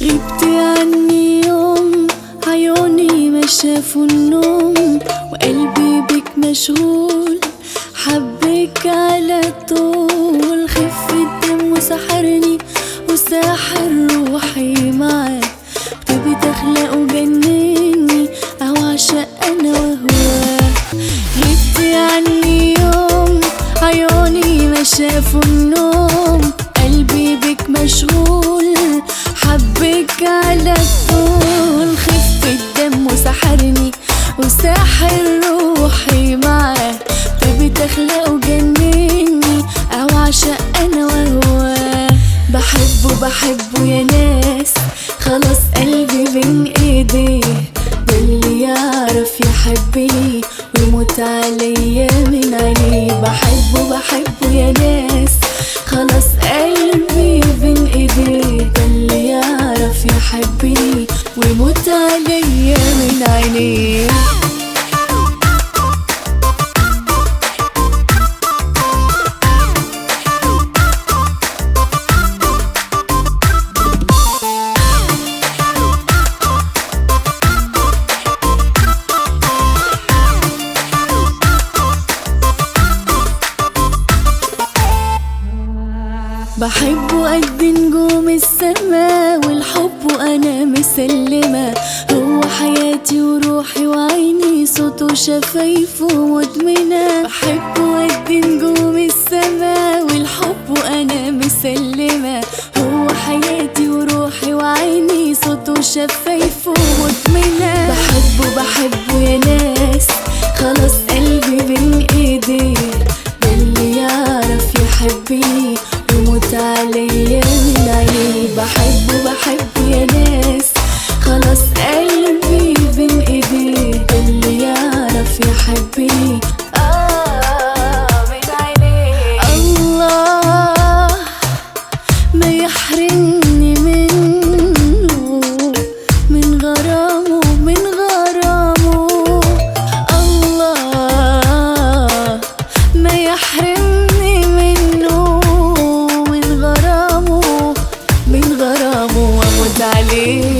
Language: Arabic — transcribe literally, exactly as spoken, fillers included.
غبتي عني يوم، عيوني ما شافوا النوم، وقلبي بك مشغول، حبك على طول. خف الدم وسحرني وساحر روحي معاك، طيبي تخلق وجنني أو عشق أنا وهواك. غبتي عني يوم، عيوني ما شافوا النوم، قلبي بك مشغول، حبك على طول. خف الدم وسحرني وساحر روحي معاه، طيبي تخلق وجنني أو عشق أنا وهواه. بحبه بحبه يا ناس، خلاص قلبي بين ايديه، ده اللي يعرف يحبني ويموت عليا من عينيه. بحبه بحبه يا ناس، خلاص قلبي بين ايديه، ده اللي يعرف يحبني ويموت عليا من عينيه. بحبه قد نجوم السما، والحب وانا مسلمة، هو حياتي وروحي وعيني، صوته شفايفه مدمنة. بحبه قد نجوم السما، والحب وانا مسلمة، هو حياتي وروحي وعيني، صوته شفايفه مدمنة. بحبه بحبه يا ناس، خلاص قلبي بين ايديه، ده اللي يعرف يحبني ويموت عليا من عينيه. بحبه بحبه يا ناس، خلاص قلبي بين ايديه، ده اللي يعرف يحبني آه من عينيه. الله ما يحرمني منه، من غرامه من غرامه. الله ما يحرمني منه، من غرامه من غرامه، واموت عليه.